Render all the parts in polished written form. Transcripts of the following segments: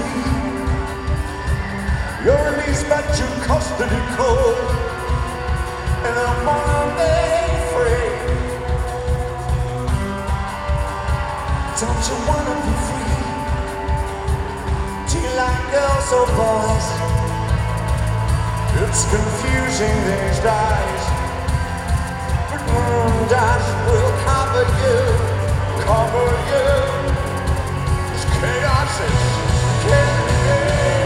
free. You're released but your custody cold, and I'm on made free. Don't you wanna be free? Do you like girls or boys? It's confusing these days, but Moon Dash will cover you, cover you. It's chaos is killing me.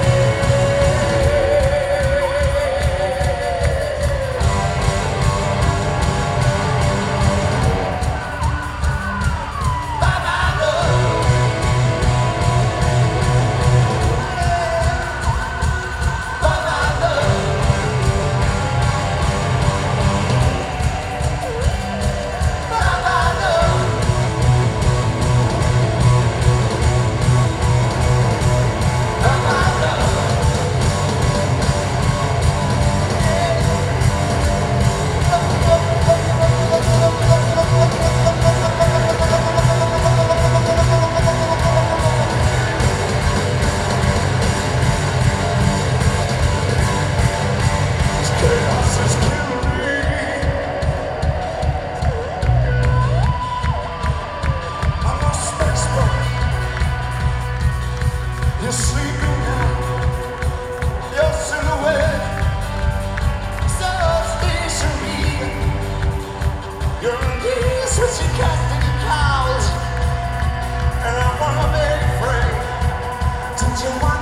You're sleeping now, your silhouette so stationary. You're in peace with your custody cows, and I wanna be free. Don't you want